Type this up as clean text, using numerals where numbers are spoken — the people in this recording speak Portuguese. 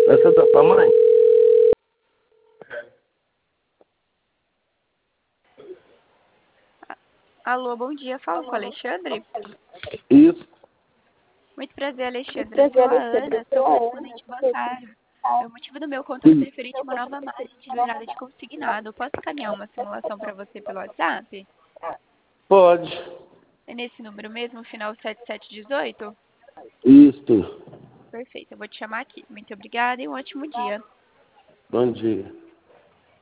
Essa é da tua mãe? Alô, bom dia. Falo com o Alexandre. Isso. Muito prazer, Alexandre. Eu sou a Ana, seu correspondente bancário. O motivo do meu contato é referente a uma nova margem de virada de consignado. Eu posso encaminhar uma simulação para você pelo WhatsApp? Pode. É nesse número mesmo, final 7718? Isso. Perfeito, eu vou te chamar aqui. Muito obrigada e um ótimo dia. Bom dia.